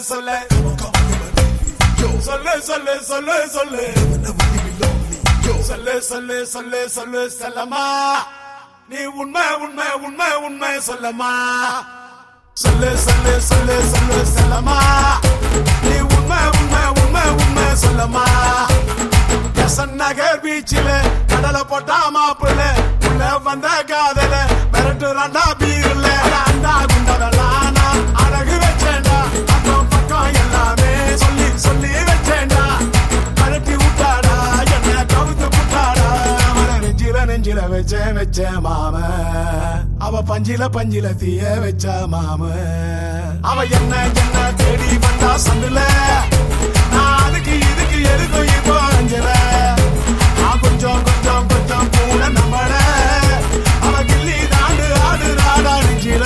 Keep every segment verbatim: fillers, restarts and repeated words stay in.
சொல்லு சொல்லு சொல்லு சொல்லு சொல்லு சொல்லு சொல்லு சொல்லு சொல்லு செல்லம்மா நீ உண்மை உண்மை உண்மை உண்மை சொல்லம்மா சொல்லு சொல்லு சொல்லு சொல்லு செல்லம்மா நீ உண்மை உண்மை உண்மை உண்மை சொல்லம்மா நகர் பீச்சில கடலை போட்டா மாப்பிள்ள உள்ள வந்த காதல மிரட்டு ரெண்டா பீர்ல அண்டா குண்டதெல்லாம் அழகு வச்சேன்டா அக்கம் பக்கம் எல்லாமே சொல்லி சொல்லி வச்சேன்டா மிரட்டி விட்டாடா என்ன கவுத்து விட்டாடா அவனை நெஞ்சில நெஞ்சில வச்ச வச்ச மாம அவ பஞ்சில பஞ்சில தீய வச்ச மாம அவ என்ன என்ன தேடி வந்தா சந்துல நான் அதுக்கு இதுக்கு எதுக்கும் இப்போ அஞ்சல கொஞ்சம் கொஞ்சம் கொஞ்சம் கூட நம்மள அவ கிள்ளி தாண்டு ஆடு ராடா நெஞ்சில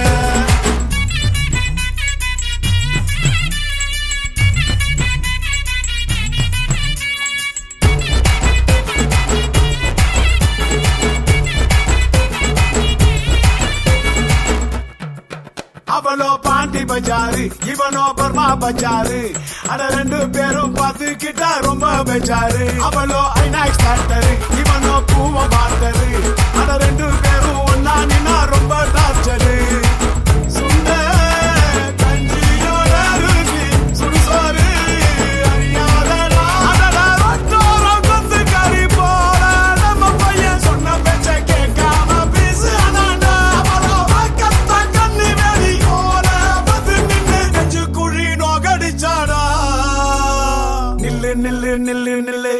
அவளோ பாண்டி பஜாரு இவனோ பர்மா பஜாரு அட ரெண்டு பேரும் பார்த்துக்கிட்டா ரொம்ப பஜாரு அவளோ ஐநாக்ஸ் டாக்டரு இவனோ பூவ பார்த்தரு அட ரெண்டு பேரும் ஒன்னா நின்னா ரொம்ப டார்ச்சரு சுண்ட கஞ்சியோட ருசி சுடுசோறு அறியாதடா அடடா ரொட்டோரம் கொத்து கறி போல நம்ம பையன் சொன்ன பேச்ச கேட்காம பேசு அண்ணாண்டா அவளோ வாக்கத்த கண்ணி வேடி ஓல வந்து நின்னு நெஞ்சு குழி நோகடிச்சாடா நில்லு நில்லு நில்லு நில்லு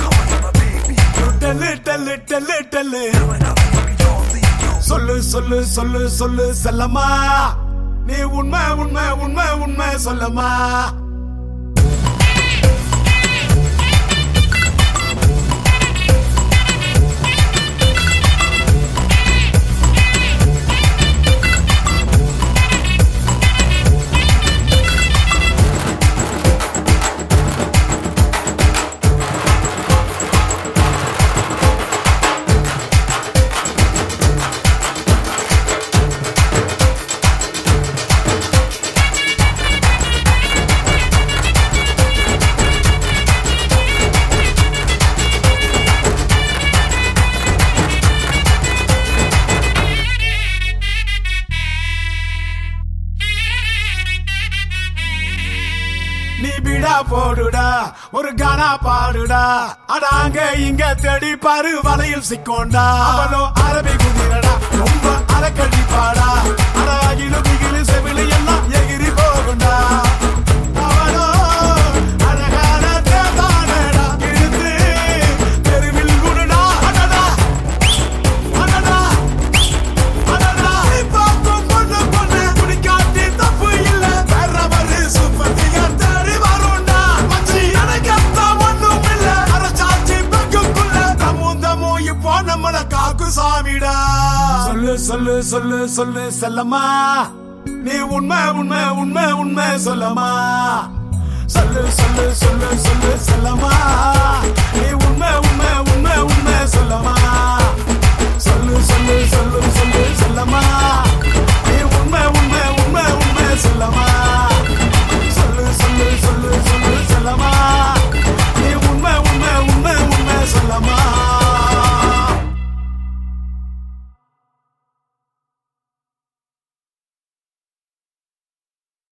டல்லு டல்லு டல்லு டல்லு சொல்லு சொல்லு சொல்லு சொல்லு செல்லம்மா நீ உண்மை உண்மை உண்மை உண்மை சொல்லம்மா நீ பீடா போடுடா ஒரு கானா பாடுடா அடாங்க இங்க தேடி பாரு வலையில் சிக்கோண்டா அவளோ அரபி குதிரடா ரொம்ப அலக்கடி பாடா அட அகிலு பிகிலு செவிலு எல்லாம் எகிரி போகுண்டா அவளோ அழகான தேதானடா இருந்து தெருவில் குடுடா அடடா அடடா அடடா பார்க்கும் பொண்ணு பொண்ணு குடிக்காட்டி தப்பு இல்ல வேறவரு சூப்பர் சாமிடா சொல்லு சொல்லு சொல்லு சொல்லு செல்லம்மா நீ உண்மை உண்மை உண்மை உண்மை சொல்லம்மா சொல்லு சொல்லு சொல்லு சொல்லு